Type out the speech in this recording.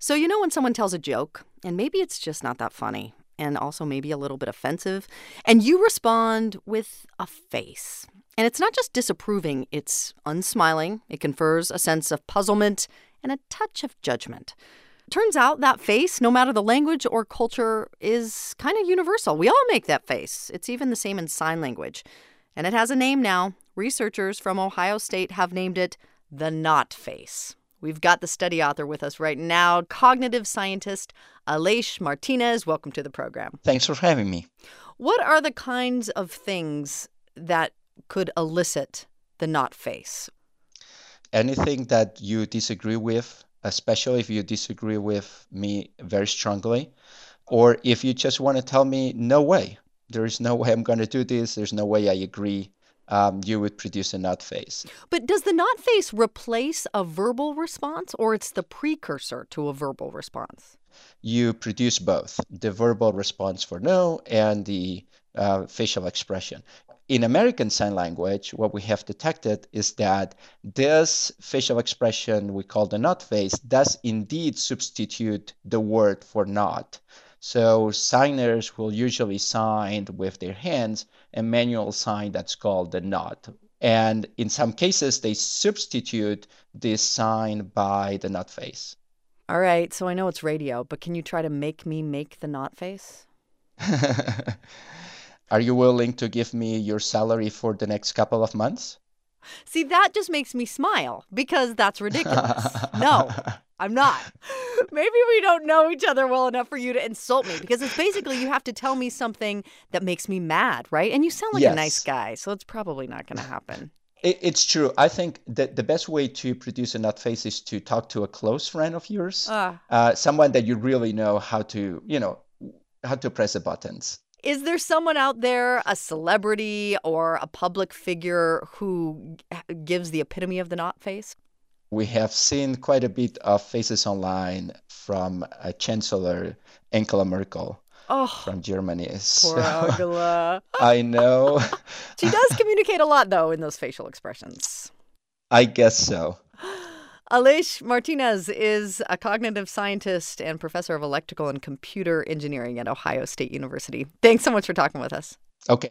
So when someone tells a joke, and maybe it's just not that funny, and also maybe a little bit offensive, and you respond with a face. And it's not just disapproving, it's unsmiling. It confers a sense of puzzlement and a touch of judgment. Turns out that face, no matter the language or culture, is kind of universal. We all make that face. It's even the same in sign language. And it has a name now. Researchers from Ohio State have named it the not face. We've got the study author with us right now, cognitive scientist Aleix Martinez. Welcome to the program. Thanks for having me. What are the kinds of things that could elicit the not face? Anything that you disagree with, especially if you disagree with me very strongly, or if you just want to tell me, no way, there is no way I'm going to do this, there's no way I agree, you would produce a not face. But does the not face replace a verbal response, or it's the precursor to a verbal response? You produce both, the verbal response for no and the facial expression. In American Sign Language, what we have detected is that this facial expression we call the not face does indeed substitute the word for not. So signers will usually sign with their hands a manual sign that's called the not. And in some cases, they substitute this sign by the not face. All right, so I know it's radio, but can you try to make me make the not face? Are you willing to give me your salary for the next couple of months? See, that just makes me smile because that's ridiculous. No, I'm not. Maybe we don't know each other well enough for you to insult me, because it's basically you have to tell me something that makes me mad, right? And you sound like a nice guy, so it's probably not going to happen. It's true. I think that the best way to produce a not face is to talk to a close friend of yours, someone that you really know how to press the buttons. Is there someone out there, a celebrity or a public figure, who gives the epitome of the not face? We have seen quite a bit of faces online from Chancellor Angela Merkel from Germany. Poor Angela. I know. She does communicate a lot, though, in those facial expressions. I guess so. Aleix Martinez is a cognitive scientist and professor of electrical and computer engineering at Ohio State University. Thanks so much for talking with us. Okay.